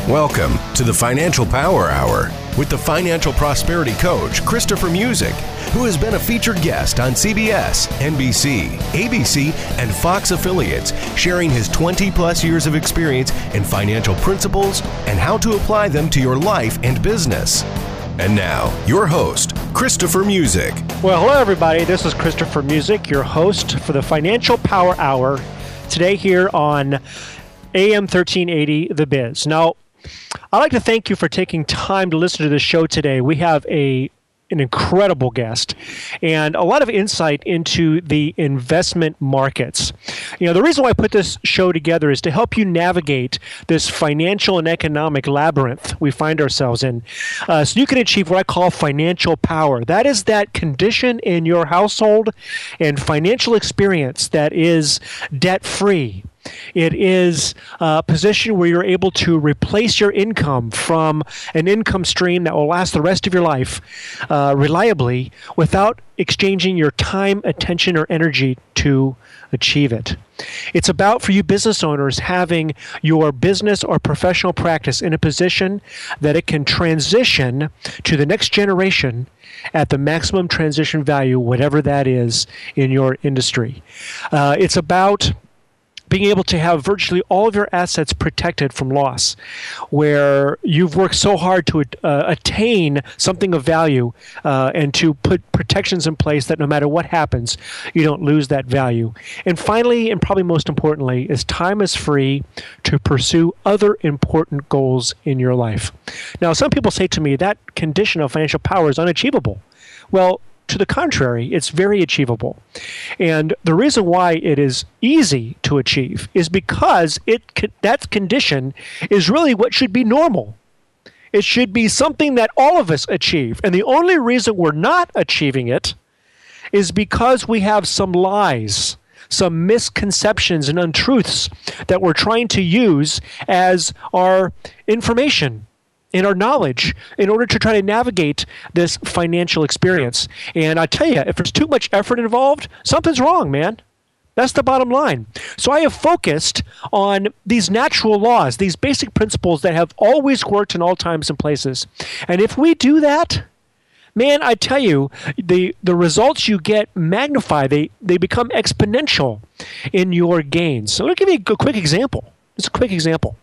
Welcome to the Financial Power Hour with the financial prosperity coach, Christopher Music, who has been a featured guest on CBS, NBC, ABC, and Fox affiliates, sharing his 20-plus years of experience in financial principles and how to apply them to your life and business. And now, your host, Christopher Music. Well, hello, everybody. This is Christopher Music, your host for the Financial Power Hour, today here on AM 1380, The Biz. Now, I'd like to thank you for taking time to listen to this show today. We have an incredible guest and a lot of insight into the investment markets. You know, the reason why I put this show together is to help you navigate this financial and economic labyrinth we find ourselves in, so you can achieve what I call financial power. That is that condition in your household and financial experience that is debt-free. It is a position where you're able to replace your income from an income stream that will last the rest of your life reliably without exchanging your time, attention, or energy to achieve it. It's about, for you business owners, having your business or professional practice in a position that it can transition to the next generation at the maximum transition value, whatever that is in your industry. It's about being able to have virtually all of your assets protected from loss, where you've worked so hard to attain something of value and to put protections in place that no matter what happens, you don't lose that value. And finally, and probably most importantly, is time is free to pursue other important goals in your life. Now, some people say to me that condition of financial power is unachievable. Well, to the contrary, it's very achievable. And the reason why it is easy to achieve is because that condition is really what should be normal. It should be something that all of us achieve. And the only reason we're not achieving it is because we have some lies, some misconceptions and untruths that we're trying to use as our information and our knowledge in order to try to navigate this financial experience. And I tell you, if there's too much effort involved, something's wrong, man. That's the bottom line. So I have focused on these natural laws, these basic principles that have always worked in all times and places. And if we do that, man, I tell you, the results you get magnify. They become exponential in your gains. So let me give you a quick example. Just a quick example.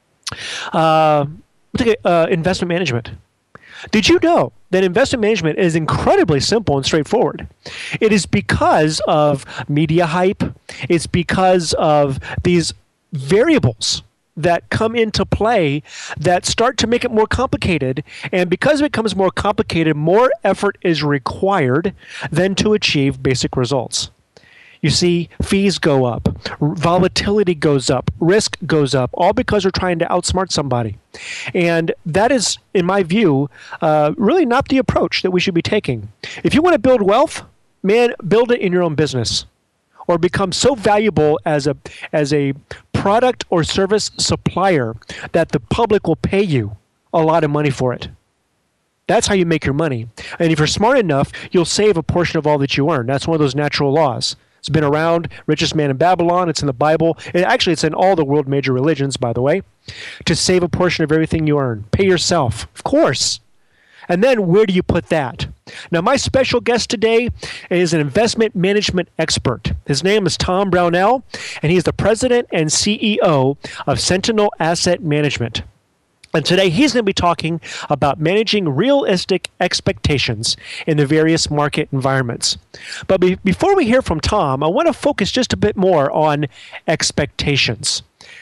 Investment management. Did you know that investment management is incredibly simple and straightforward? It is because of media hype. It's because of these variables that come into play that start to make it more complicated. And because it becomes more complicated, more effort is required than to achieve basic results. You see, fees go up, volatility goes up, risk goes up, all because we're trying to outsmart somebody. And that is, in my view, really not the approach that we should be taking. If you want to build wealth, man, build it in your own business or become so valuable as a product or service supplier that the public will pay you a lot of money for it. That's how you make your money. And if you're smart enough, you'll save a portion of all that you earn. That's one of those natural laws. It's been around, richest man in Babylon. It's in the Bible. Actually, it's in all the world major religions, by the way, to save a portion of everything you earn. Pay yourself, of course. And then where do you put that? Now, my special guest today is an investment management expert. His name is Tom Brownell, and he's the president and CEO of Sentinel Asset Management. And today he's going to be talking about managing realistic expectations in the various market environments. But before we hear from Tom, I want to focus just a bit more on expectations.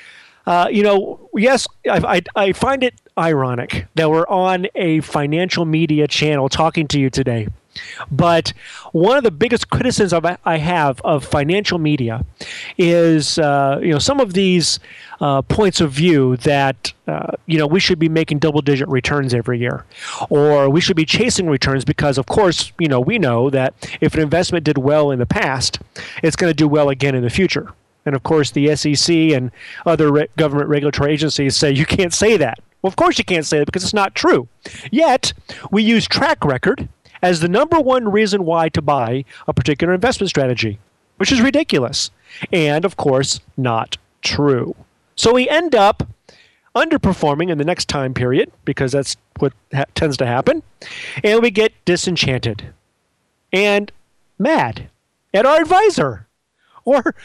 Yes, I find it ironic that we're on a financial media channel talking to you today. But one of the biggest criticisms I have of financial media is, some of these points of view that, we should be making double-digit returns every year, or we should be chasing returns because, of course, we know that if an investment did well in the past, it's going to do well again in the future. And, of course, the SEC and other government regulatory agencies say you can't say that. Well, of course you can't say that because it's not true. Yet, we use track record as the number one reason why to buy a particular investment strategy, which is ridiculous and, of course, not true. So we end up underperforming in the next time period, because that's what tends to happen, and we get disenchanted and mad at our advisor or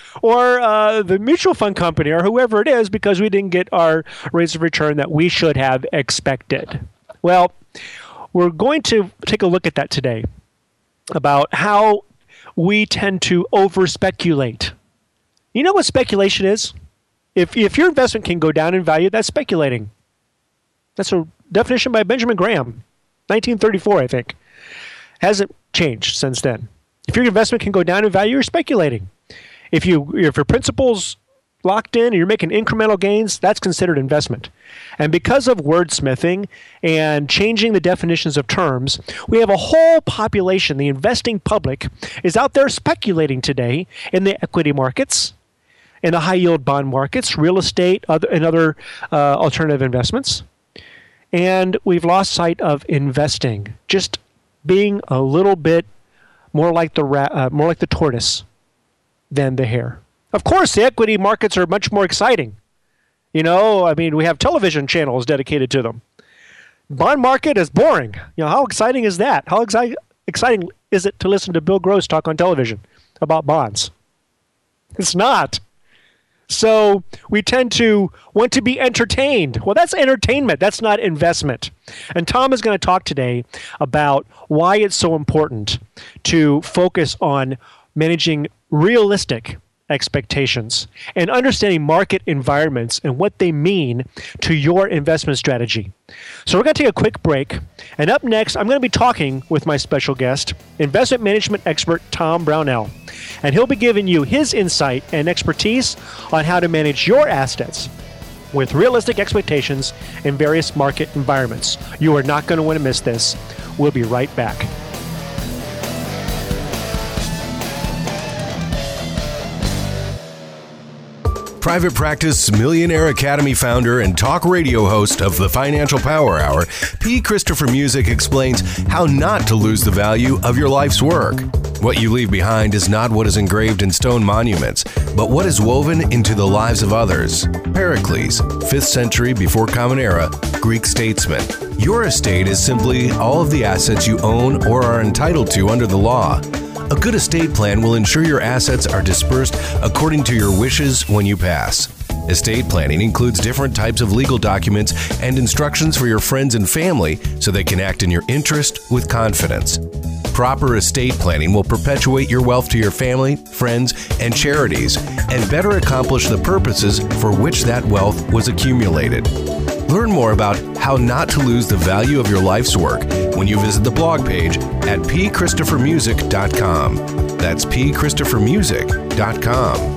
the mutual fund company or whoever it is, because we didn't get our rates of return that we should have expected. Well, we're going to take a look at that today, about how we tend to over-speculate. You know what speculation is? If your investment can go down in value, that's speculating. That's a definition by Benjamin Graham, 1934, I think. Hasn't changed since then. If your investment can go down in value, you're speculating. If your principal's locked in and you're making incremental gains, that's considered investment. And because of wordsmithing and changing the definitions of terms, we have a whole population, the investing public, is out there speculating today in the equity markets, in the high-yield bond markets, real estate, and other alternative investments. And we've lost sight of investing, just being a little bit more like the tortoise than the hare. Of course, the equity markets are much more exciting. We have television channels dedicated to them. Bond market is boring. How exciting is that? How exciting is it to listen to Bill Gross talk on television about bonds? It's not. So we tend to want to be entertained. Well, that's entertainment. That's not investment. And Tom is going to talk today about why it's so important to focus on managing realistic expectations and understanding market environments and what they mean to your investment strategy. So we're going to take a quick break. And up next, I'm going to be talking with my special guest, investment management expert Tom Brownell. And he'll be giving you his insight and expertise on how to manage your assets with realistic expectations in various market environments. You are not going to want to miss this. We'll be right back. Private Practice Millionaire Academy founder and talk radio host of the Financial Power Hour, P. Christopher Music explains how not to lose the value of your life's work. What you leave behind is not what is engraved in stone monuments, but what is woven into the lives of others. Pericles, 5th century before Common Era, Greek statesman. Your estate is simply all of the assets you own or are entitled to under the law. A good estate plan will ensure your assets are dispersed according to your wishes when you pass. Estate planning includes different types of legal documents and instructions for your friends and family so they can act in your interest with confidence. Proper estate planning will perpetuate your wealth to your family, friends, and charities, and better accomplish the purposes for which that wealth was accumulated. Learn more about how not to lose the value of your life's work when you visit the blog page at pchristophermusic.com. That's pchristophermusic.com.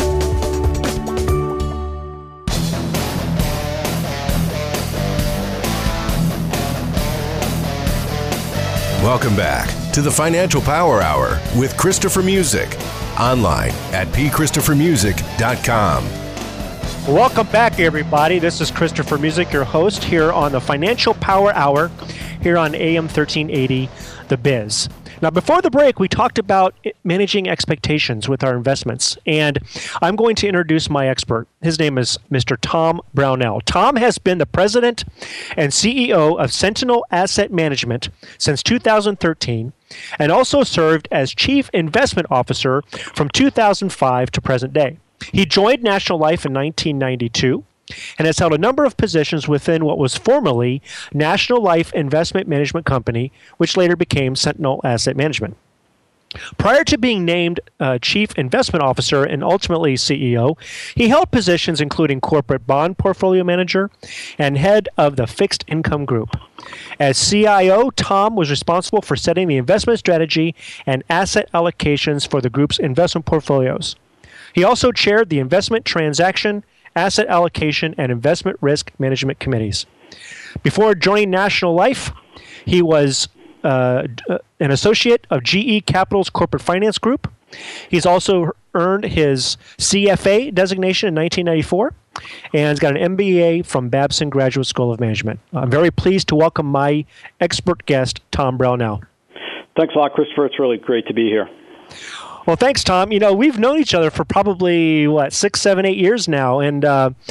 Welcome back to the Financial Power Hour with Christopher Music, online at pchristophermusic.com. Welcome back, everybody. This is Christopher Music, your host here on the Financial Power Hour here on AM 1380, The Biz. Now, before the break, we talked about managing expectations with our investments, and I'm going to introduce my expert. His name is Mr. Tom Brownell. Tom has been the president and CEO of Sentinel Asset Management since 2013, and also served as chief investment officer from 2005 to present day. He joined National Life in 1992 and has held a number of positions within what was formerly National Life Investment Management Company, which later became Sentinel Asset Management. Prior to being named Chief Investment Officer and ultimately CEO, he held positions including Corporate Bond Portfolio Manager and Head of the Fixed Income Group. As CIO, Tom was responsible for setting the investment strategy and asset allocations for the group's investment portfolios. He also chaired the Investment Transaction, Asset Allocation, and Investment Risk Management Committees. Before joining National Life, he was an associate of GE Capital's Corporate Finance Group. He's also earned his CFA designation in 1994 and has got an MBA from Babson Graduate School of Management. I'm very pleased to welcome my expert guest, Tom Brownell. Thanks a lot, Christopher. It's really great to be here. Well, thanks, Tom. We've known each other for probably, 6, 7, 8 years now. And,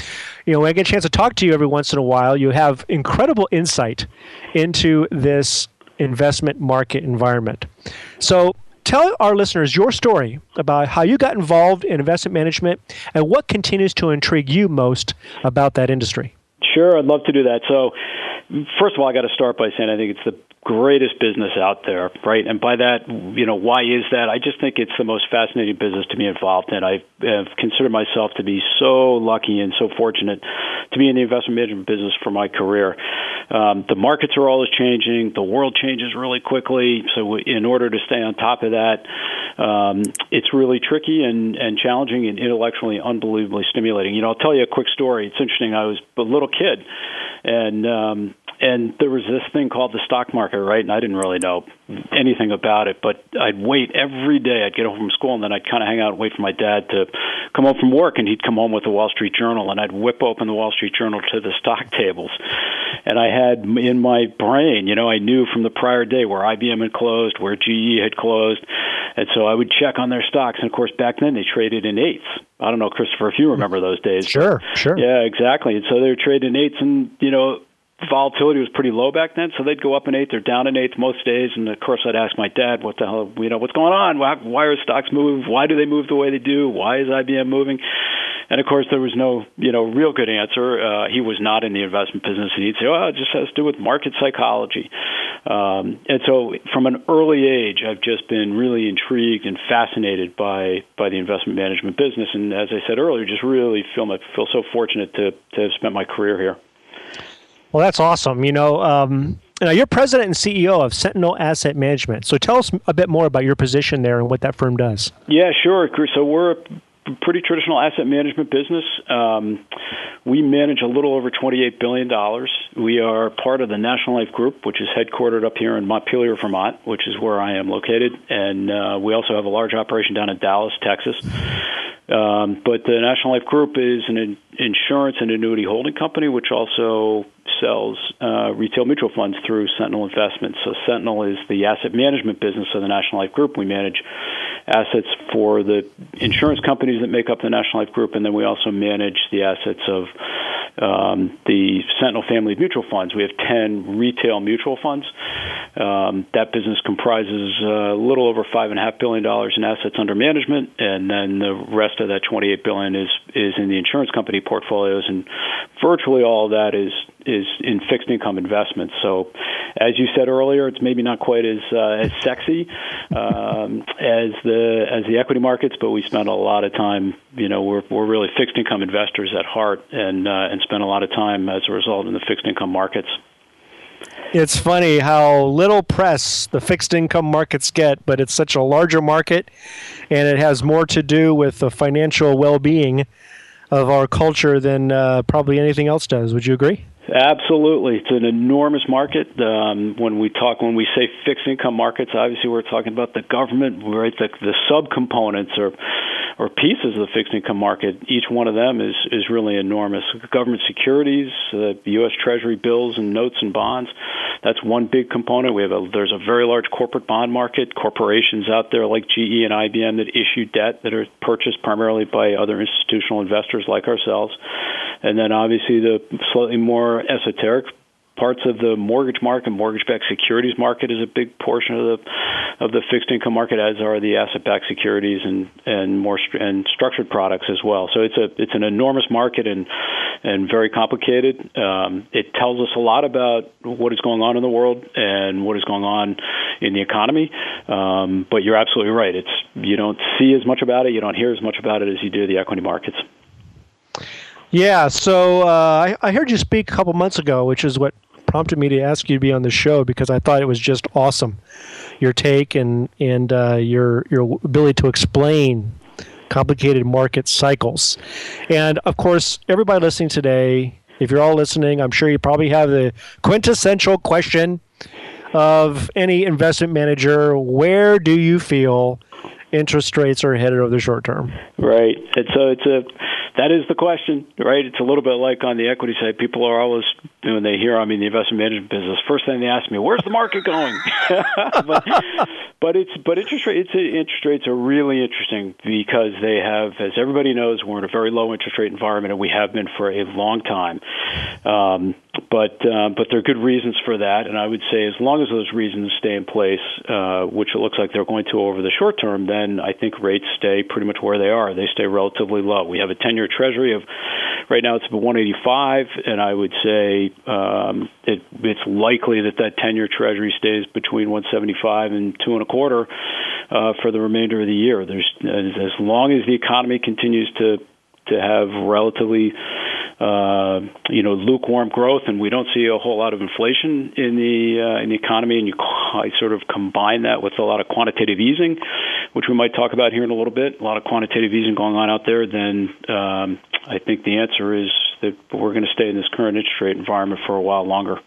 when I get a chance to talk to you every once in a while, you have incredible insight into this investment market environment. So tell our listeners your story about how you got involved in investment management and what continues to intrigue you most about that industry. Sure, I'd love to do that. So, first of all, I got to start by saying I think it's the greatest business out there, right? And by that, why is that? I just think it's the most fascinating business to be involved in. I have considered myself to be so lucky and so fortunate to be in the investment management business for my career. The markets are always changing. The world changes really quickly. So in order to stay on top of that, it's really tricky and challenging and intellectually unbelievably stimulating. I'll tell you a quick story. It's interesting. I was a little kid, and there was this thing called the stock market, right? And I didn't really know anything about it, but I'd wait every day. I'd get home from school, and then I'd kind of hang out and wait for my dad to come home from work, and he'd come home with the Wall Street Journal, and I'd whip open the Wall Street Journal to the stock tables. And I had in my brain, I knew from the prior day where IBM had closed, where GE had closed, and so I would check on their stocks. And, of course, back then they traded in eighths. I don't know, Christopher, if you remember those days. Sure. Yeah, exactly. And so they were trading in eighths, and, volatility was pretty low back then, so they'd go up an eighth or down an eighth most days. And of course, I'd ask my dad, "What the hell? What's going on? Why are stocks move? Why do they move the way they do? Why is IBM moving?" And of course, there was no, real good answer. He was not in the investment business, and he'd say, "Well, it just has to do with market psychology." And so, from an early age, I've just been really intrigued and fascinated by the investment management business. And as I said earlier, just really feel so fortunate to have spent my career here. Well, that's awesome. Now you're president and CEO of Sentinel Asset Management. So tell us a bit more about your position there and what that firm does. Yeah, sure. So we're a pretty traditional asset management business. We manage a little over $28 billion. We are part of the National Life Group, which is headquartered up here in Montpelier, Vermont, which is where I am located. And we also have a large operation down in Dallas, Texas. But the National Life Group is an insurance and annuity holding company, which also sells retail mutual funds through Sentinel Investments. So Sentinel is the asset management business of the National Life Group. We manage assets for the insurance companies that make up the National Life Group, and then we also manage the assets of the Sentinel family of mutual funds. We have 10 retail mutual funds. That business comprises a little over $5.5 billion in assets under management, and then the rest of that $28 billion is in the insurance company portfolios, and virtually all of that is in fixed income investments. So, as you said earlier, it's maybe not quite as sexy as the equity markets, but we spend a lot of time. We're really fixed income investors at heart, and spend a lot of time as a result in the fixed income markets. It's funny how little press the fixed income markets get, but it's such a larger market, and it has more to do with the financial well-being of our culture than probably anything else does. Would you agree? Absolutely. It's an enormous market. When we say fixed income markets, obviously we're talking about the government, right? The subcomponents or pieces of the fixed income market. Each one of them is really enormous. Government securities, the U.S. Treasury bills and notes and bonds, that's one big component. There's a very large corporate bond market, corporations out there like GE and IBM that issue debt that are purchased primarily by other institutional investors like ourselves. And then obviously the slightly more esoteric parts of the mortgage market, mortgage-backed securities market is a big portion of the fixed income market, as are the asset-backed securities and structured products as well. So it's an enormous market and very complicated. It tells us a lot about what is going on in the world and what is going on in the economy. But you're absolutely right. You don't see as much about it, you don't hear as much about it as you do the equity markets. Yeah, so I heard you speak a couple months ago, which is what prompted me to ask you to be on the show, because I thought it was just awesome, your take and your ability to explain complicated market cycles. And, of course, everybody listening today, if you're all listening, I'm sure you probably have the quintessential question of any investment manager: where do you feel interest rates are headed over the short term? Right. And so it's that is the question, right? It's a little bit like on the equity side. People are always, when they hear I'm in the investment management business, first thing they ask me, where's the market going? but interest rates are really interesting because they have, as everybody knows, we're in a very low interest rate environment, and we have been for a long time. But there are good reasons for that, and I would say as long as those reasons stay in place, which it looks like they're going to over the short term, then I think rates stay pretty much where they are. They stay relatively low. We have a 10-year Treasury of, right now it's about 185, and I would say it's likely that 10-year Treasury stays between 175 and 2.25 for the remainder of the year. As long as the economy continues to have relatively lukewarm growth, and we don't see a whole lot of inflation in the economy, and I sort of combine that with a lot of quantitative easing, which we might talk about here in a little bit, a lot of quantitative easing going on out there, then I think the answer is that we're going to stay in this current interest rate environment for a while longer.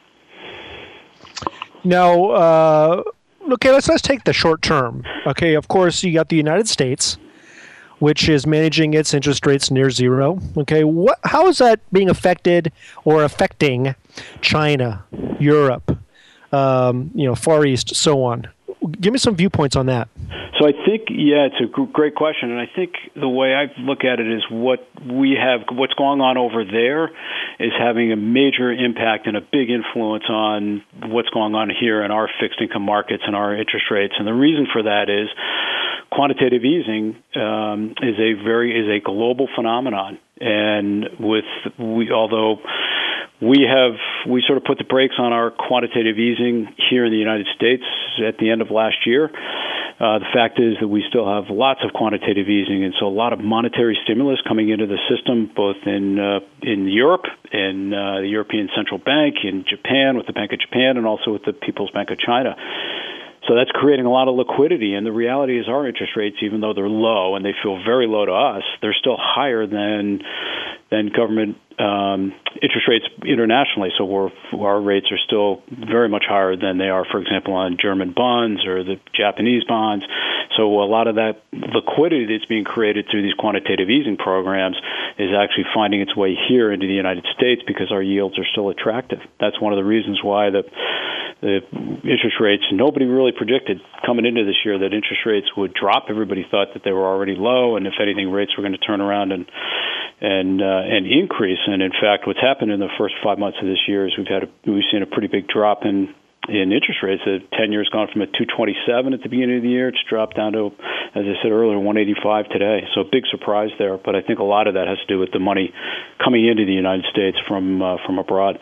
Now, okay, let's take the short term. Okay, of course, you got the United States, which is managing its interest rates near zero. Okay, how is that being affected or affecting China, Europe, Far East, so on? Give me some viewpoints on that. So I think, it's a great question, and I think the way I look at it is what's going on over there is having a major impact and a big influence on what's going on here in our fixed income markets and our interest rates. And the reason for that is quantitative easing is a global phenomenon, and although we sort of put the brakes on our quantitative easing here in the United States at the end of last year. The fact is that we still have lots of quantitative easing, and so a lot of monetary stimulus coming into the system, both in Europe, in the European Central Bank, in Japan with the Bank of Japan, and also with the People's Bank of China. So that's creating a lot of liquidity, and the reality is our interest rates, even though they're low, and they feel very low to us, they're still higher than government interest rates internationally. So our rates are still very much higher than they are, for example, on German bonds or the Japanese bonds. So a lot of that liquidity that's being created through these quantitative easing programs is actually finding its way here into the United States because our yields are still attractive. That's one of the reasons why the interest rates, nobody really predicted coming into this year that interest rates would drop. Everybody thought that they were already low, and if anything, rates were going to turn around and increase. And in fact, what's happened in the first 5 months of this year is we've seen a pretty big drop in interest rates. The 10-year's gone from a 227 at the beginning of the year. It's dropped down to, as I said earlier, 185 today. So a big surprise there. But I think a lot of that has to do with the money coming into the United States from abroad.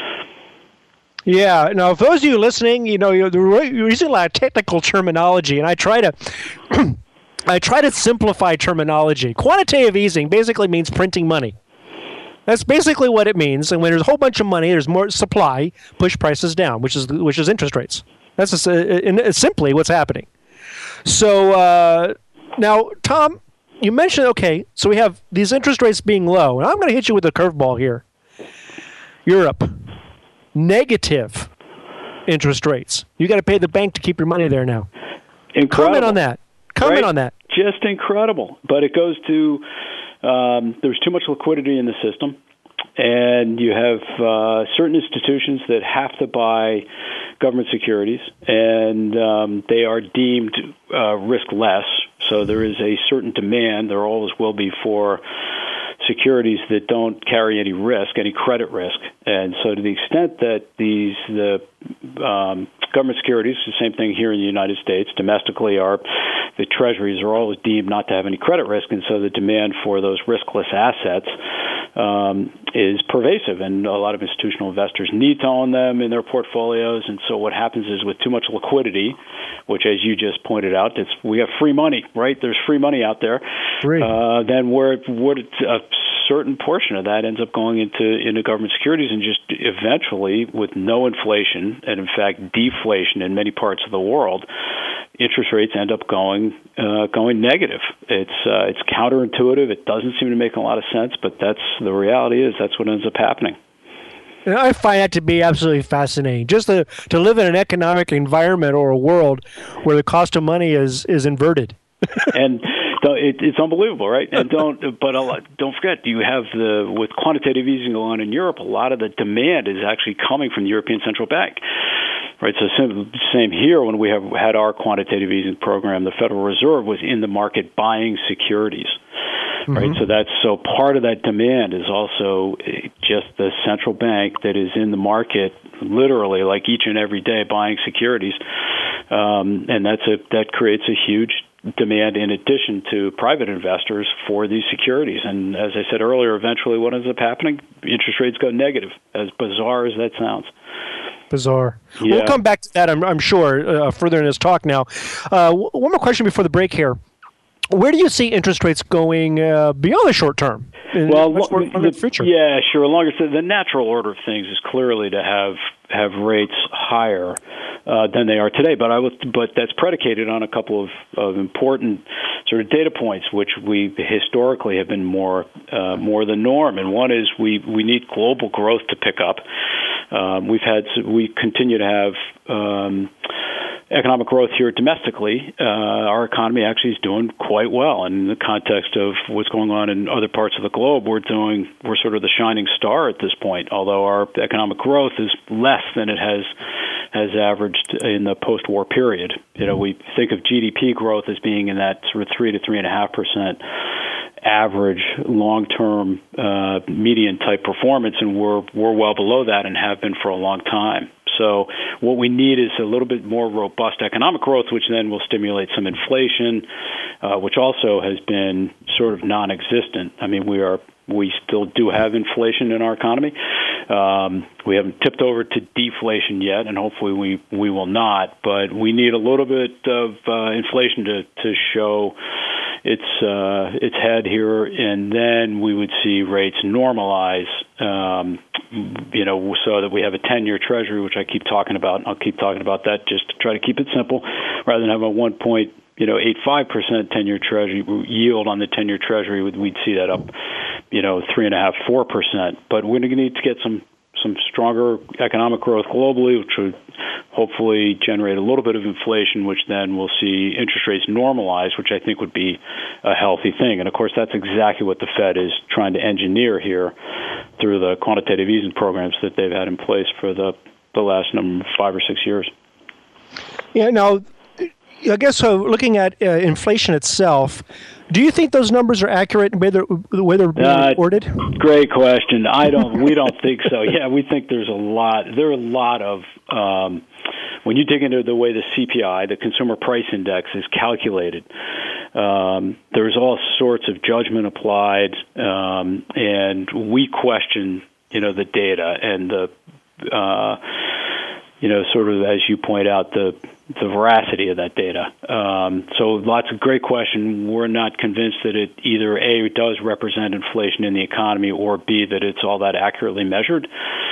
Yeah. Now, for those of you listening, you're using a lot of technical terminology, and I try to simplify terminology. Quantitative easing basically means printing money. That's basically what it means. And when there's a whole bunch of money, there's more supply, push prices down, which is interest rates. That's simply what's happening. So now, Tom, you mentioned, okay, so we have these interest rates being low. And I'm going to hit you with a curveball here. Europe, negative interest rates. You got to pay the bank to keep your money there now. Incredible. Comment on that. Comment on that. Just incredible. But it goes to there's too much liquidity in the system, and you have certain institutions that have to buy government securities, and they are deemed risk-less. So there is a certain demand, there always will be, for securities that don't carry any risk, any credit risk. And so to the extent that the government securities, the same thing here in the United States, domestically, the treasuries are always deemed not to have any credit risk, and so the demand for those riskless assets is pervasive, and a lot of institutional investors need to own them in their portfolios. And so what happens is, with too much liquidity, which, as you just pointed out, we have free money, right? There's free money out there. Then a certain portion of that ends up going into government securities, and just eventually, with no inflation, and in fact deflation in many parts of the world, interest rates end up going negative. It's counterintuitive. It doesn't seem to make a lot of sense, but that's the reality. That's what ends up happening. And I find that to be absolutely fascinating. Just to live in an economic environment or a world where the cost of money is inverted. And It's unbelievable, right? And don't forget, you have with quantitative easing going on in Europe, a lot of the demand is actually coming from the European Central Bank. Right, so same here. When we have had our quantitative easing program, the Federal Reserve was in the market buying securities. Right, so part of that demand is also just the central bank that is in the market, literally like each and every day buying securities, and that creates a huge demand in addition to private investors for these securities. And as I said earlier, eventually what ends up happening? Interest rates go negative, as bizarre as that sounds. Bizarre. Yeah. We'll come back to that, I'm sure, further in this talk now. One more question before the break here. Where do you see interest rates going beyond the short term? The future? Yeah, sure. The natural order of things is clearly to have rates higher than they are today. But that's predicated on a couple of important sort of data points, which we historically have been more the norm. And one is we need global growth to pick up. We continue to have economic growth here domestically. Our economy actually is doing quite well. And in the context of what's going on in other parts of the globe, we're sort of the shining star at this point, although our economic growth is less than it has averaged in the post-war period. We think of GDP growth as being in that sort of 3 to 3.5% average long-term median type performance, and we're well below that and have been for a long time. So what we need is a little bit more robust economic growth, which then will stimulate some inflation, which also has been sort of non-existent. I mean, we still do have inflation in our economy. We haven't tipped over to deflation yet, and hopefully we will not. But we need a little bit of inflation to show its head here, and then we would see rates normalize. So that we have a 10-year Treasury, which I keep talking about, and I'll keep talking about that just to try to keep it simple, rather than have a 1.85% 10-year Treasury yield on the 10-year Treasury. We'd see that up, 3.5%, 4%. But we're going to need to get some stronger economic growth globally, which would hopefully generate a little bit of inflation, which then we'll see interest rates normalize, which I think would be a healthy thing. And, of course, that's exactly what the Fed is trying to engineer here through the quantitative easing programs that they've had in place for the last 5 or 6 years. Yeah, now, I guess looking at inflation itself, do you think those numbers are accurate in the way they're being reported? Great question. We don't think so. Yeah, we think there are a lot of when you dig into the way the CPI, the Consumer Price Index, is calculated, there's all sorts of judgment applied, and we question, the data and the, sort of as you point out, the veracity of that data. So lots of great question. We're not convinced that it either A, does represent inflation in the economy, or B, that it's all that accurately measured.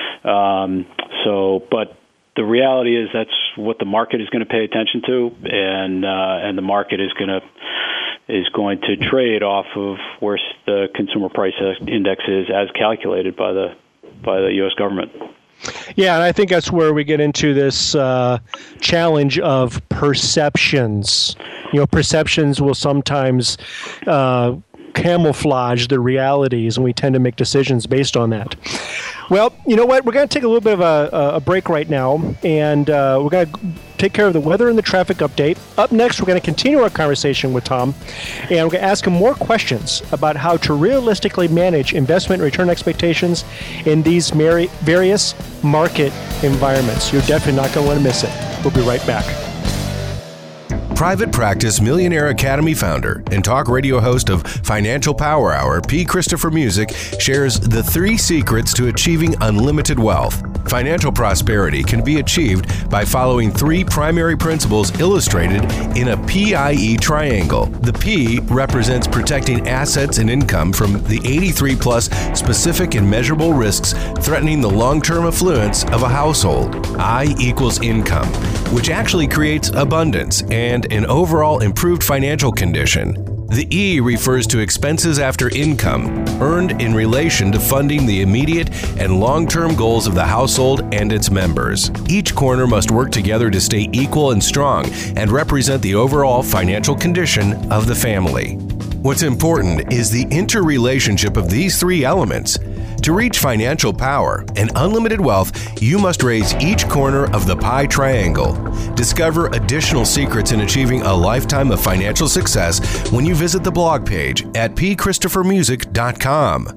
But the reality is that's what the market is going to pay attention to, and the market is going to trade off of where the Consumer Price Index is as calculated by the U.S. government. Yeah, and I think that's where we get into this challenge of perceptions. Perceptions will sometimes camouflage the realities, and we tend to make decisions based on that. Well, you know what? We're going to take a little bit of a break right now, and we're going to take care of the weather and the traffic update. Up next, we're going to continue our conversation with Tom, and we're going to ask him more questions about how to realistically manage investment return expectations in these various market environments. You're definitely not going to want to miss it. We'll be right back. Private Practice Millionaire Academy founder and talk radio host of Financial Power Hour, P. Christopher Music, shares the 3 secrets to achieving unlimited wealth. Financial prosperity can be achieved by following 3 primary principles illustrated in a PIE triangle. The P represents protecting assets and income from the 83-plus specific and measurable risks threatening the long-term affluence of a household. I equals income, which actually creates abundance and an overall improved financial condition. The E refers to expenses after income, earned in relation to funding the immediate and long-term goals of the household and its members. Each corner must work together to stay equal and strong and represent the overall financial condition of the family. What's important is the interrelationship of these three elements. To reach financial power and unlimited wealth, you must raise each corner of the pie triangle. Discover additional secrets in achieving a lifetime of financial success when you visit the blog page at pchristophermusic.com.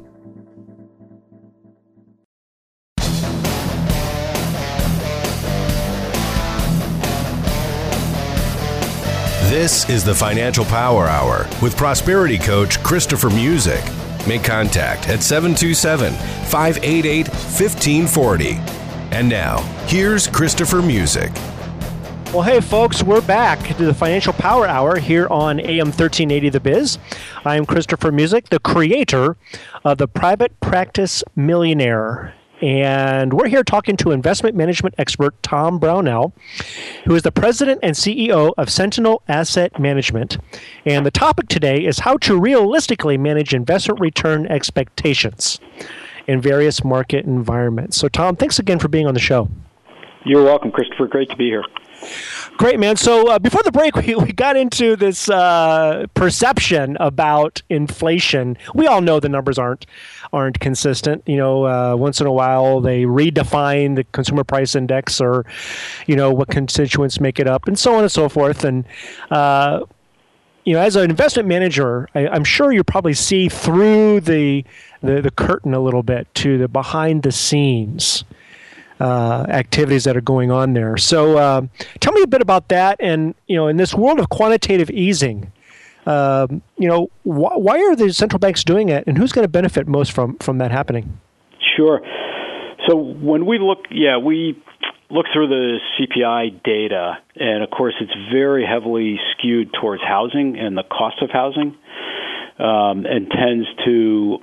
This is the Financial Power Hour with Prosperity Coach Christopher Music. Make contact at 727-588-1540. And now, here's Christopher Music. Well, hey, folks, we're back to the Financial Power Hour here on AM 1380 The Biz. I am Christopher Music, the creator of the Private Practice Millionaire. And we're here talking to investment management expert Tom Brownell, who is the president and CEO of Sentinel Asset Management. And the topic today is how to realistically manage investment return expectations in various market environments. So, Tom, thanks again for being on the show. You're welcome, Christopher. Great to be here. Great, man. So before the break, we got into this perception about inflation. We all know the numbers aren't consistent. You know, once in a while they redefine the consumer price index, or what constituents make it up, and so on and so forth. And as an investment manager, I'm sure you probably see through the curtain a little bit to the behind the scenes activities that are going on there. So tell me a bit about that. And, in this world of quantitative easing, why are the central banks doing it, and who's going to benefit most from that happening? Sure. So when we look through the CPI data, and of course it's very heavily skewed towards housing and the cost of housing, and tends to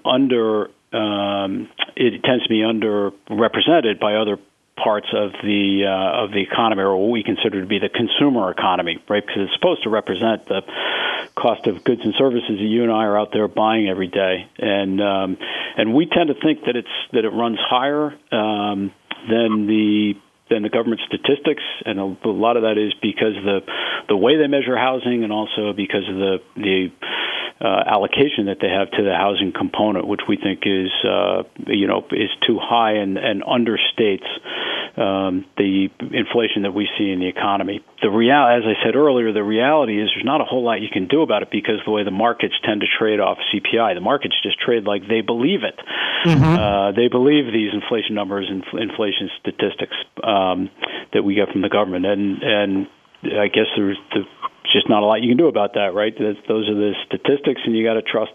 be underrepresented by other parts of the economy, or what we consider to be the consumer economy, right? Because it's supposed to represent the cost of goods and services that you and I are out there buying every day, and we tend to think that it runs higher than the government statistics, and a lot of that is because the way they measure housing, and also because of the allocation that they have to the housing component, which we think is too high and understates the inflation that we see in the economy. As I said earlier, the reality is there's not a whole lot you can do about it, because the way the markets tend to trade off CPI, the markets just trade like they believe it. Mm-hmm. They believe these inflation numbers and inflation statistics that we get from the government, and I guess there's just not a lot you can do about that, right? Those are the statistics, and you got to trust.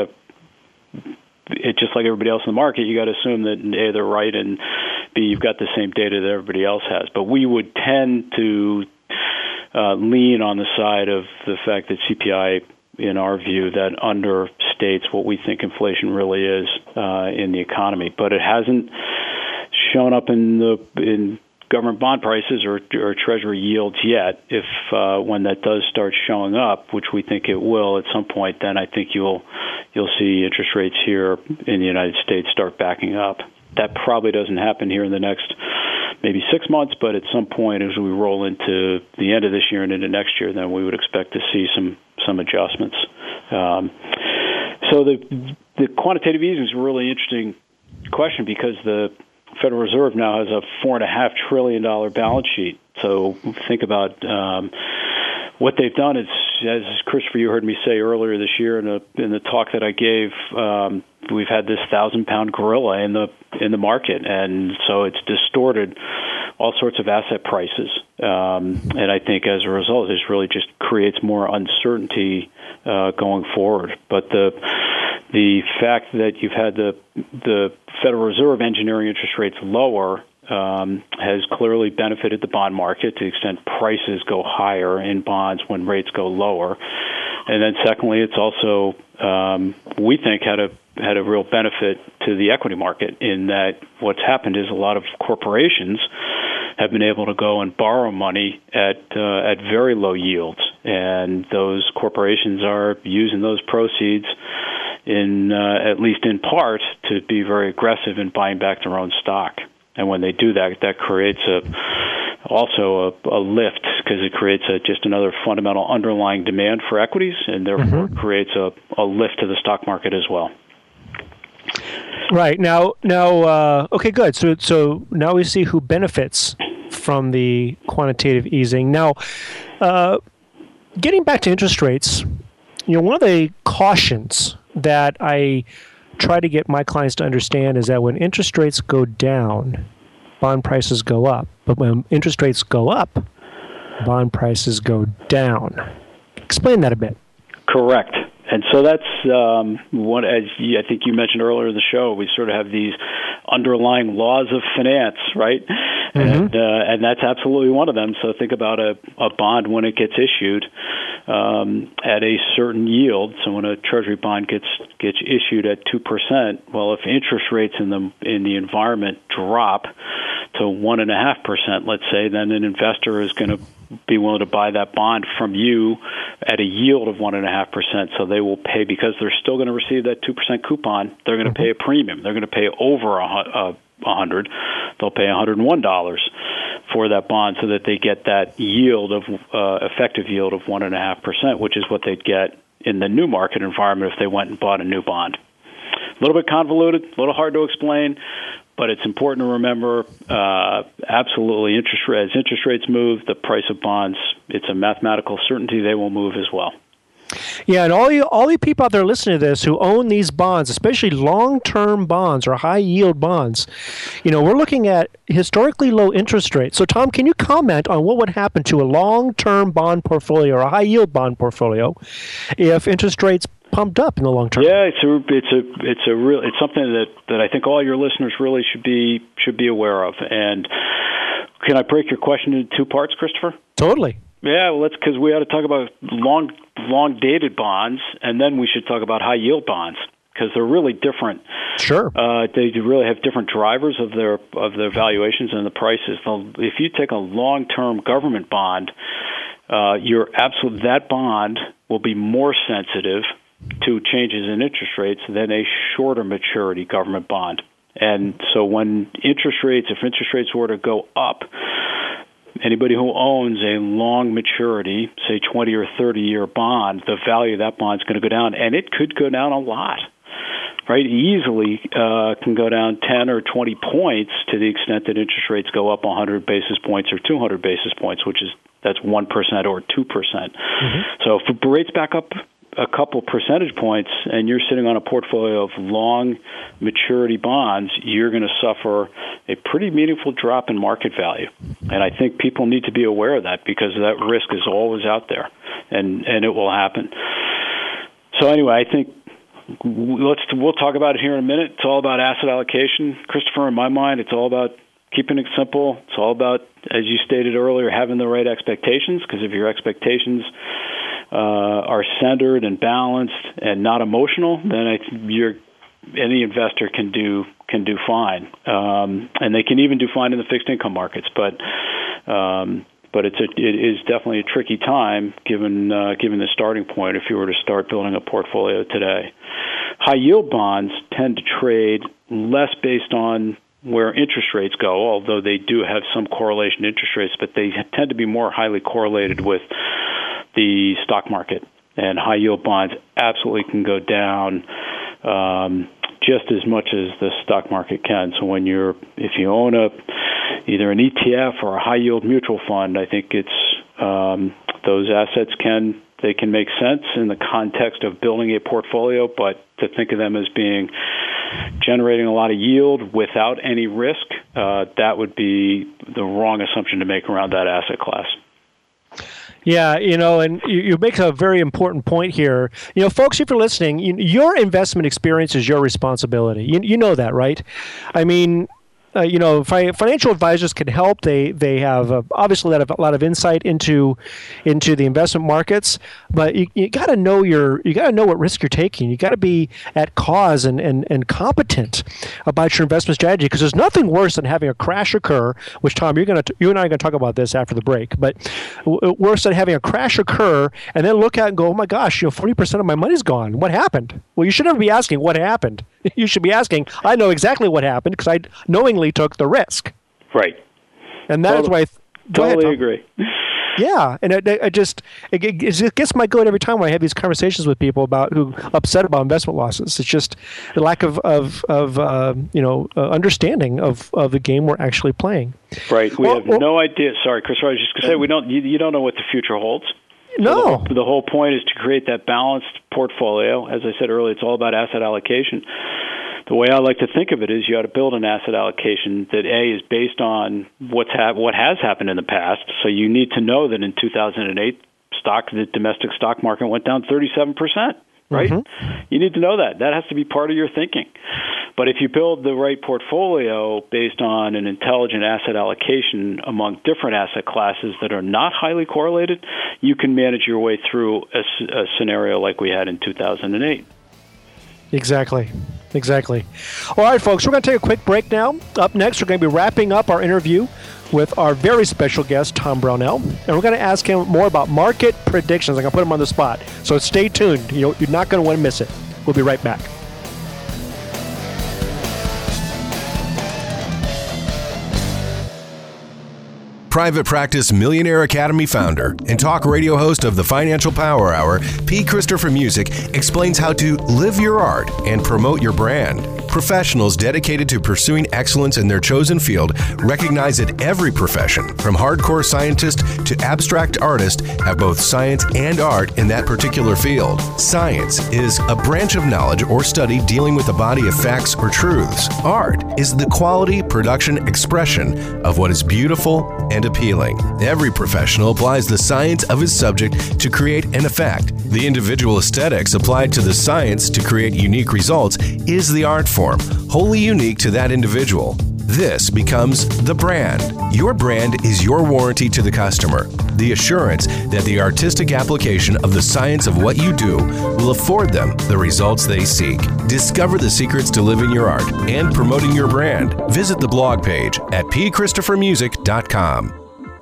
It's just like everybody else in the market. You got to assume that A, they're right, and B, you've got the same data that everybody else has. But we would tend to lean on the side of the fact that CPI, in our view, that understates what we think inflation really is in the economy. But it hasn't shown up in government bond prices or Treasury yields yet. If when that does start showing up, which we think it will at some point, then I think you'll see interest rates here in the United States start backing up. That probably doesn't happen here in the next maybe 6 months, but at some point as we roll into the end of this year and into next year, then we would expect to see some adjustments. So the quantitative easing is a really interesting question, because the Federal Reserve now has a $4.5 trillion balance sheet. So think about what they've done. Is, as Christopher, you heard me say earlier this year in the talk that I gave, we've had this 1,000-pound gorilla in the market, and so it's distorted all sorts of asset prices. And I think as a result, this really just creates more uncertainty going forward. But the fact that you've had the Federal Reserve engineering interest rates lower has clearly benefited the bond market to the extent prices go higher in bonds when rates go lower. And then secondly, it's also, we think, had a real benefit to the equity market, in that what's happened is a lot of corporations have been able to go and borrow money at very low yields, and those corporations are using those proceeds at least in part, to be very aggressive in buying back their own stock. And when they do that, that creates also a lift because it creates just another fundamental underlying demand for equities, and therefore creates a lift to the stock market as well. Right. Now, okay, good. So now we see who benefits from the quantitative easing. Now, getting back to interest rates, one of the cautions that I try to get my clients to understand is that when interest rates go down, bond prices go up. But when interest rates go up, bond prices go down. Explain that a bit. Correct. And so that's one, as I think you mentioned earlier in the show, we sort of have these underlying laws of finance, right? And that's absolutely one of them. So think about a bond when it gets issued at a certain yield. So when a Treasury bond gets issued at 2%, well, if interest rates in the environment drop to 1.5%, let's say, then an investor is going to be willing to buy that bond from you at a yield of 1.5%. So they will pay, because they're still going to receive that 2% coupon, they're going to pay a premium. They're going to pay over $100. They'll pay $101 for that bond, so that they get that yield of effective yield of 1.5%, which is what they'd get in the new market environment if they went and bought a new bond. A little bit convoluted, a little hard to explain, but it's important to remember, absolutely, as interest rates move, the price of bonds, it's a mathematical certainty they will move as well. Yeah, and all you people out there listening to this who own these bonds, especially long-term bonds or high-yield bonds, we're looking at historically low interest rates. So, Tom, can you comment on what would happen to a long-term bond portfolio or a high-yield bond portfolio if interest rates pumped up in the long term? Yeah, it's something that I think all your listeners really should be aware of. And can I break your question into two parts, Christopher? Totally. Yeah, well, that's because we ought to talk about long dated bonds, and then we should talk about high yield bonds, because they're really different. Sure. They really have different drivers of their valuations and the prices. If you take a long term government bond, that bond will be more sensitive to changes in interest rates than a shorter maturity government bond. And so if interest rates were to go up, anybody who owns a long maturity, say 20 or 30-year bond, the value of that bond is going to go down, and it could go down a lot, right? Easily can go down 10 or 20 points to the extent that interest rates go up 100 basis points or 200 basis points, that's 1% or 2%. So if rates back up a couple percentage points and you're sitting on a portfolio of long maturity bonds, you're going to suffer a pretty meaningful drop in market value. And I think people need to be aware of that, because that risk is always out there, and it will happen. So anyway, I think we'll talk about it here in a minute. It's all about asset allocation, Christopher. In my mind, it's all about keeping it simple. It's all about, as you stated earlier, having the right expectations, because if your expectations are centered and balanced and not emotional, then any investor can do fine, and they can even do fine in the fixed income markets. But it is definitely a tricky time given the starting point if you were to start building a portfolio today. High yield bonds tend to trade less based on where interest rates go, although they do have some correlation to interest rates, but they tend to be more highly correlated with the stock market. And high yield bonds absolutely can go down just as much as the stock market can. So if you own either an ETF or a high yield mutual fund, I think those assets can make sense in the context of building a portfolio, but to think of them as being generating a lot of yield without any risk, that would be the wrong assumption to make around that asset class. Yeah, and you make a very important point here. Folks, if you're listening, your investment experience is your responsibility. You know that, right? I mean, financial advisors can help. They have obviously a lot of insight into the investment markets, but you got to know what risk you're taking. You got to be at cause and competent about your investment strategy, because there's nothing worse than having a crash occur. Which, Tom, you and I are going to talk about this after the break. But worse than having a crash occur and then look at it and go, oh my gosh, 40% of my money's gone. What happened? Well, you should never be asking what happened. You should be asking, I know exactly what happened because I knowingly took the risk. Right. And that is why... Totally agree. Yeah, and it gets my goat every time when I have these conversations with people about who upset about investment losses. It's just the lack of understanding of the game we're actually playing. Right. We have no idea. Sorry, Chris. I was just going to say you don't know what the future holds. No. So the whole point is to create that balanced portfolio. As I said earlier, it's all about asset allocation. The way I like to think of it is you ought to build an asset allocation that, A, is based on what has happened in the past. So you need to know that in 2008, the domestic stock market went down 37%, right? Mm-hmm. You need to know that. That has to be part of your thinking. But if you build the right portfolio based on an intelligent asset allocation among different asset classes that are not highly correlated, you can manage your way through a scenario like we had in 2008. Exactly. All right, folks, we're going to take a quick break now. Up next, we're going to be wrapping up our interview with our very special guest, Tom Brownell, and we're going to ask him more about market predictions. I'm going to put him on the spot, so stay tuned. You're not going to want to miss it. We'll be right back. Private Practice Millionaire Academy founder and talk radio host of the Financial Power Hour, P. Christopher Music, explains how to live your art and promote your brand. Professionals dedicated to pursuing excellence in their chosen field recognize that every profession, from hardcore scientist to abstract artist, have both science and art in that particular field. Science is a branch of knowledge or study dealing with a body of facts or truths. Art is the quality, production, expression of what is beautiful and appealing. Every professional applies the science of his subject to create an effect. The individual aesthetics applied to the science to create unique results is the art form, wholly unique to that individual. This becomes the brand. Your brand is your warranty to the customer, the assurance that the artistic application of the science of what you do will afford them the results they seek. Discover the secrets to living your art and promoting your brand. Visit the blog page at pchristophermusic.com.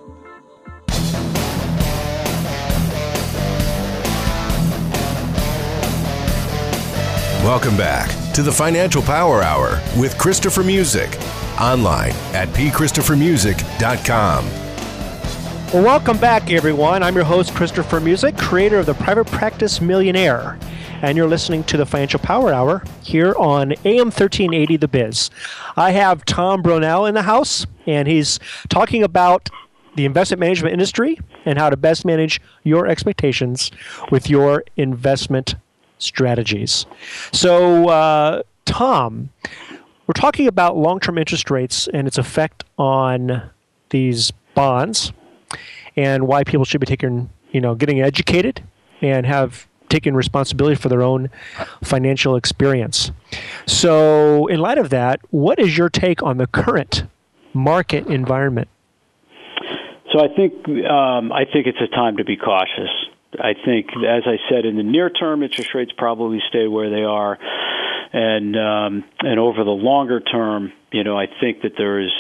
Welcome back to the Financial Power Hour with Christopher Music, online at pchristophermusic.com. Well, welcome back, everyone. I'm your host, Christopher Music, creator of the Private Practice Millionaire, and you're listening to the Financial Power Hour here on AM 1380 The Biz. I have Tom Brownell in the house, and he's talking about the investment management industry and how to best manage your expectations with your investment strategies. So, Tom, we're talking about long-term interest rates and its effect on these bonds and why people should be getting educated and have taken responsibility for their own financial experience. So, in light of that, what is your take on the current market environment? So I think it's a time to be cautious. I think, as I said, in the near term, interest rates probably stay where they are, and over the longer term, I think that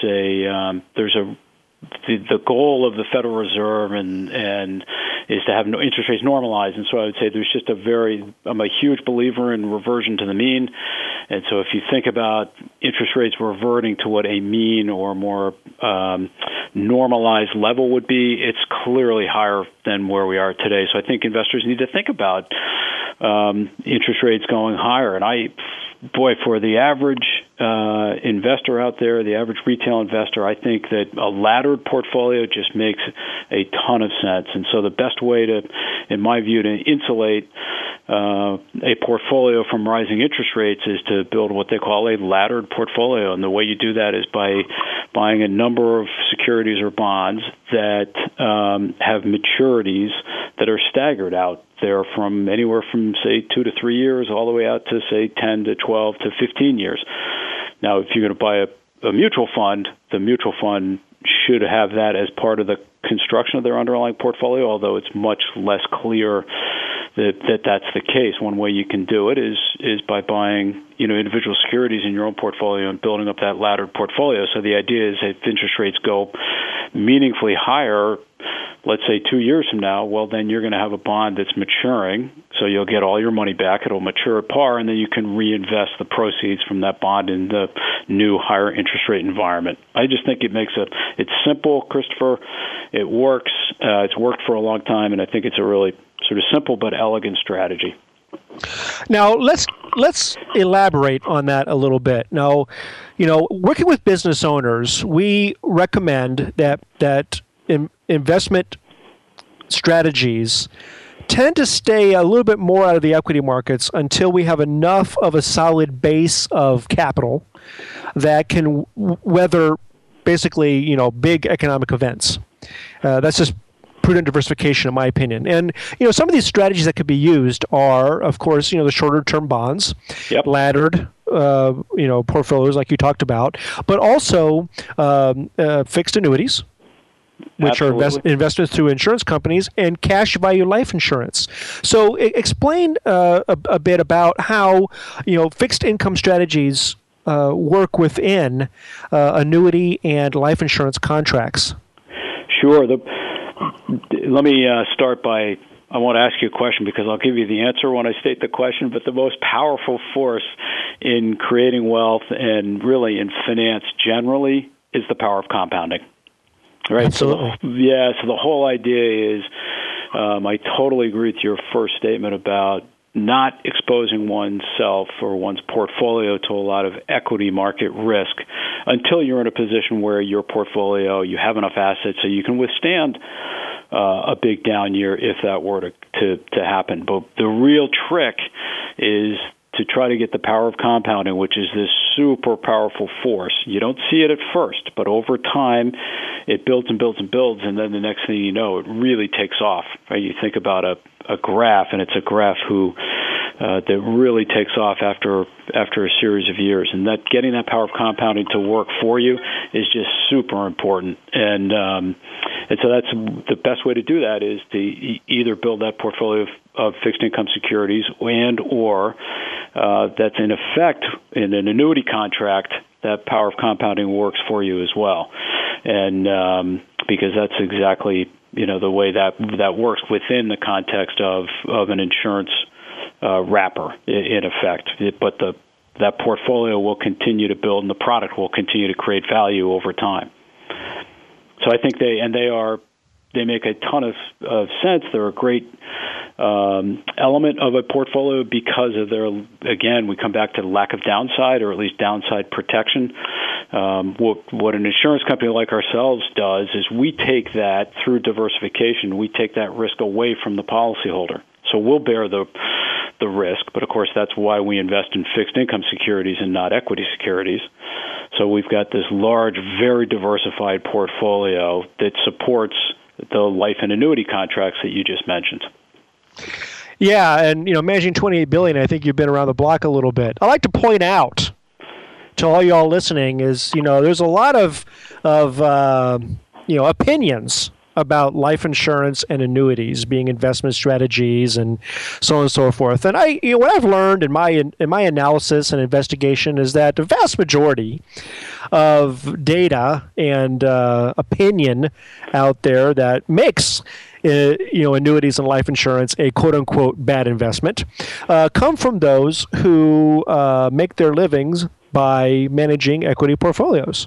the goal of the Federal Reserve and is to have no interest rates normalized, and so I would say there's just I'm a huge believer in reversion to the mean, and so if you think about interest rates reverting to what a mean or more normalized level would be, it's clearly higher than where we are today. So I think investors need to think about interest rates going higher, and for the average investor out there, the average retail investor, I think that a laddered portfolio just makes a ton of sense. And so the best way to, in my view, to insulate a portfolio from rising interest rates is to build what they call a laddered portfolio. And the way you do that is by buying a number of securities or bonds that have maturities that are staggered out there from anywhere from, say, 2 to 3 years all the way out to, say, 10 to 12 to 15 years. Now, if you're going to buy a mutual fund, the mutual fund should have that as part of the construction of their underlying portfolio, although it's much less clear that that's the case. One way you can do it is by buying individual securities in your own portfolio and building up that laddered portfolio. So the idea is if interest rates go meaningfully higher, let's say 2 years from now, well, then you're going to have a bond that's maturing, so you'll get all your money back. It'll mature at par, and then you can reinvest the proceeds from that bond in the new higher interest rate environment. I just think it's simple, Christopher. It works. It's worked for a long time, and I think it's a really sort of simple but elegant strategy. Now, let's elaborate on that a little bit. Now, working with business owners, we recommend that investment strategies tend to stay a little bit more out of the equity markets until we have enough of a solid base of capital that can weather basically, big economic events. That's just prudent diversification, in my opinion. And, some of these strategies that could be used are, of course, the shorter-term bonds, laddered, portfolios like you talked about, but also fixed annuities, which Absolutely. are invested through insurance companies, and cash value life insurance. So explain a bit about how, fixed income strategies work within annuity and life insurance contracts. Sure. Let me start by, I want to ask you a question because I'll give you the answer when I state the question, but the most powerful force in creating wealth and really in finance generally is the power of compounding. Right. Absolutely. So the whole idea is, I totally agree with your first statement about not exposing oneself or one's portfolio to a lot of equity market risk until you're in a position where your portfolio, you have enough assets so you can withstand a big down year if that were to happen. But the real trick is to try to get the power of compounding, which is this super powerful force. You don't see it at first, but over time, it builds and builds and builds, and then the next thing you know, it really takes off. Right? You think about a graph, and it's a graph that really takes off after a series of years, and that getting that power of compounding to work for you is just super important. And so that's the best way to do that is to either build that portfolio of fixed income securities or that's in effect in an annuity contract, that power of compounding works for you as well. And because that's exactly, the way that works within the context of an insurance wrapper in effect. But that portfolio will continue to build and the product will continue to create value over time. So I think they make a ton of sense. They're a great element of a portfolio because of their, again, we come back to the lack of downside or at least downside protection. What an insurance company like ourselves does is we take that through diversification, we take that risk away from the policyholder. So we'll bear the risk, but of course that's why we invest in fixed income securities and not equity securities. So we've got this large, very diversified portfolio that supports the life and annuity contracts that you just mentioned. Yeah, and managing $28 billion, I think you've been around the block a little bit. I like to point out to all y'all listening is, there's a lot of opinions about life insurance and annuities being investment strategies and so on and so forth. And what I've learned in my analysis and investigation is that the vast majority of data and opinion out there that makes annuities and life insurance a quote-unquote bad investment come from those who make their livings by managing equity portfolios.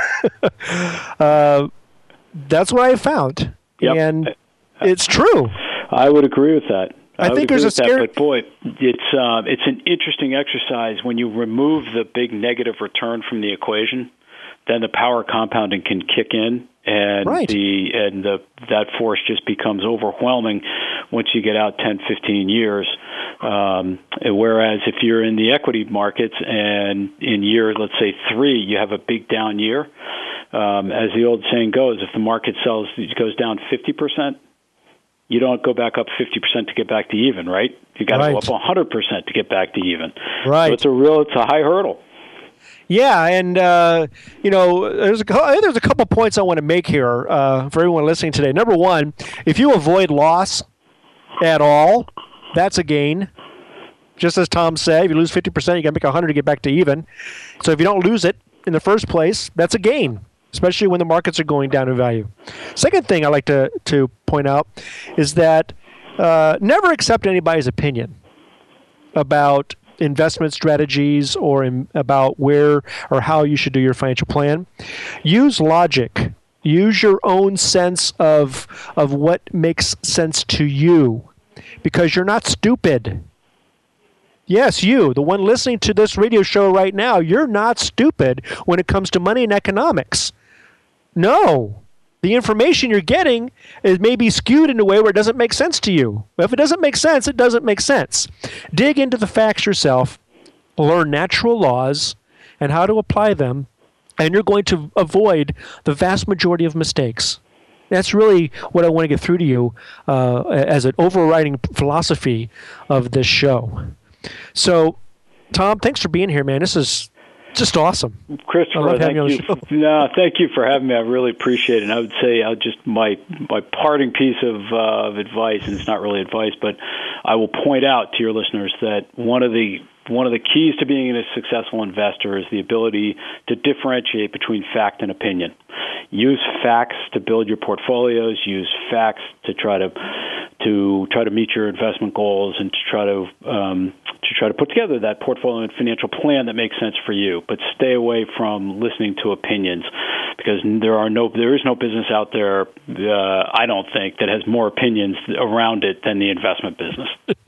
That's what I found, and it's true. I would agree with that. I think there's a scary. But boy, it's an interesting exercise when you remove the big negative return from the equation. Then the power of compounding can kick in, and that force just becomes overwhelming once you get out 10, 15 years. Whereas if you're in the equity markets and in year, let's say 3, you have a big down year. As the old saying goes, if the market goes down 50%, you don't go back up 50% to get back to even, right? You got to go up 100% to get back to even. Right. So it's a high hurdle. Yeah, and there's a couple points I want to make here for everyone listening today. Number one, if you avoid loss at all, that's a gain. Just as Tom said, if you lose 50%, you got to make 100 to get back to even. So if you don't lose it in the first place, that's a gain, especially when the markets are going down in value. Second thing I like to point out is that never accept anybody's opinion about investment strategies or about where or how you should do your financial plan. Use logic Use your own sense of what makes sense to you, because you're not stupid. Yes, you, the one listening to this radio show right now, you're not stupid when it comes to money and economics. No. The information you're getting is maybe skewed in a way where it doesn't make sense to you. If it doesn't make sense, it doesn't make sense. Dig into the facts yourself, learn natural laws and how to apply them, and you're going to avoid the vast majority of mistakes. That's really what I want to get through to you as an overriding philosophy of this show. So, Tom, thanks for being here, man. This is just awesome. Christopher, thank you. No, thank you for having me. I really appreciate it. And I would say my parting piece of advice, and it's not really advice, but I will point out to your listeners that one of the keys to being a successful investor is the ability to differentiate between fact and opinion. Use facts to build your portfolios. Use facts to try to meet your investment goals and to try to put together that portfolio and financial plan that makes sense for you. But stay away from listening to opinions, because there is no business out there, I don't think, that has more opinions around it than the investment business.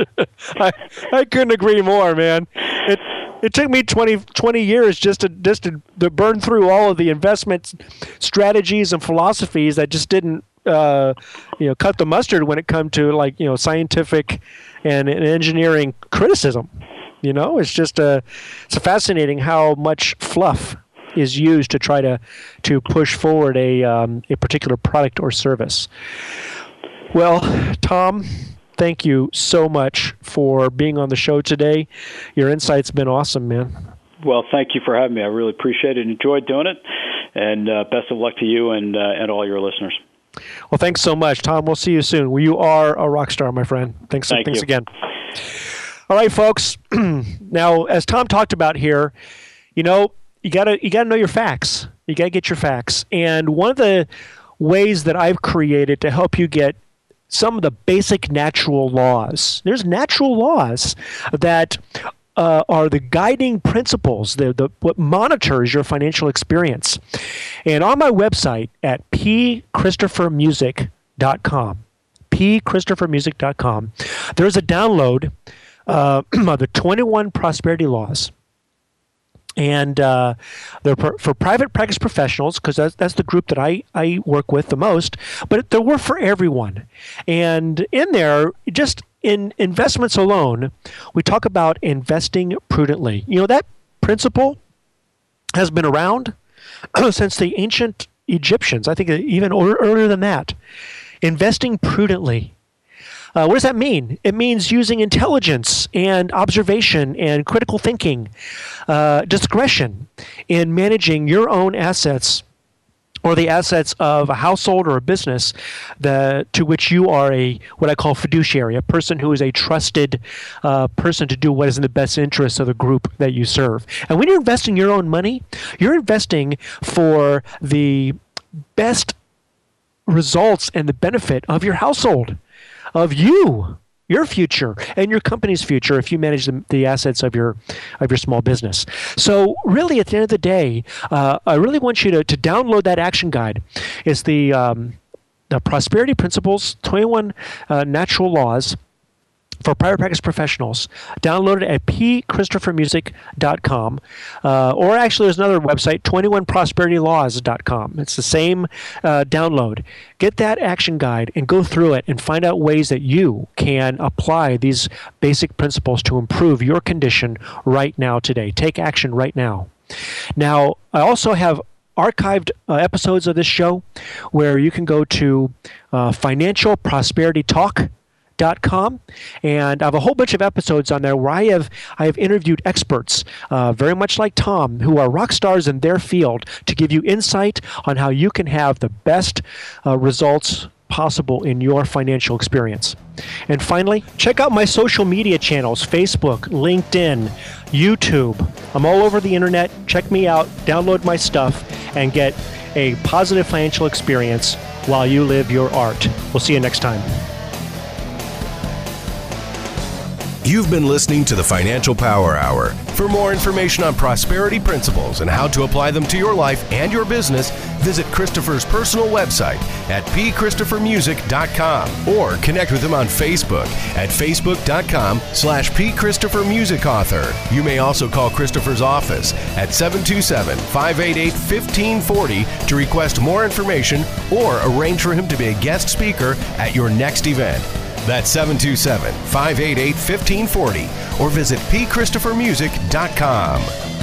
I couldn't agree more, man. It took me 20 years just to burn through all of the investment strategies and philosophies that just didn't cut the mustard when it come to scientific and engineering criticism. It's just it's fascinating how much fluff is used to try to push forward a particular product or service. Well, Tom, thank you so much for being on the show today. Your insight's been awesome, man. Well, thank you for having me. I really appreciate it. Enjoyed doing it. And best of luck to you and all your listeners. Well, thanks so much, Tom. We'll see you soon. Well, you are a rock star, my friend. Thanks again. All right, folks. Now, as Tom talked about here, you gotta know your facts. You gotta get your facts. And one of the ways that I've created to help you get some of the basic natural laws. There's natural laws that are the guiding principles, what monitors your financial experience. And on my website at pchristophermusic.com, pchristophermusic.com, there's a download of the 21 prosperity laws. And they're for private practice professionals, because that's the group that I work with the most, but they work for everyone. And in there, just in investments alone, we talk about investing prudently. That principle has been around since the ancient Egyptians. I think even earlier than that. Investing prudently. What does that mean? It means using intelligence and observation and critical thinking, discretion in managing your own assets or the assets of a household or a business to which you are what I call fiduciary, a person who is a trusted person to do what is in the best interest of the group that you serve. And when you're investing your own money, you're investing for the best results and the benefit of your household, of you, your future, and your company's future if you manage the assets of your small business. So really, at the end of the day, I really want you to download that action guide. It's the Prosperity Principles, 21 Natural Laws for Private Practice Professionals. Download it at pchristophermusic.com. Or actually, there's another website, 21prosperitylaws.com. It's the same download. Get that action guide and go through it and find out ways that you can apply these basic principles to improve your condition right now today. Take action right now. Now, I also have archived episodes of this show where you can go to financialprosperitytalk.com, and I have a whole bunch of episodes on there where I have interviewed experts, very much like Tom, who are rock stars in their field, to give you insight on how you can have the best results possible in your financial experience. And finally, check out my social media channels, Facebook, LinkedIn, YouTube. I'm all over the internet. Check me out, download my stuff, and get a positive financial experience while you live your art. We'll see you next time. You've been listening to the Financial Power Hour. For more information on prosperity principles and how to apply them to your life and your business, visit Christopher's personal website at pchristophermusic.com or connect with him on Facebook at facebook.com/pchristophermusicauthor. You may also call Christopher's office at 727-588-1540 to request more information or arrange for him to be a guest speaker at your next event. That's 727-588-1540 or visit pchristophermusic.com.